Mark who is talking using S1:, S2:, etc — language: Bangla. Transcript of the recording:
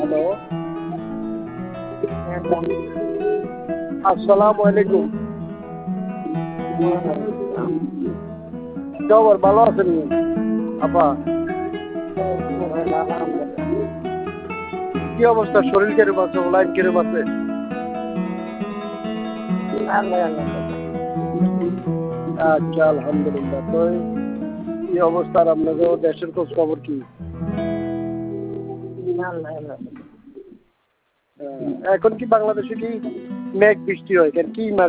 S1: হ্যালো, আসসালামু আলাইকুম। খবর ভালো আছেন আপা? কি অবস্থা? শরীর কিরকম আছে? লাইফ কিরকম আছে? আচ্ছা, আলহামদুলিল্লাহ। তো কি অবস্থা? আর আপনাদের দেশের খোঁজ খবর কি? এখন কি বাংলাদেশে কি মেঘ বৃষ্টি হয়? কেন কি মাস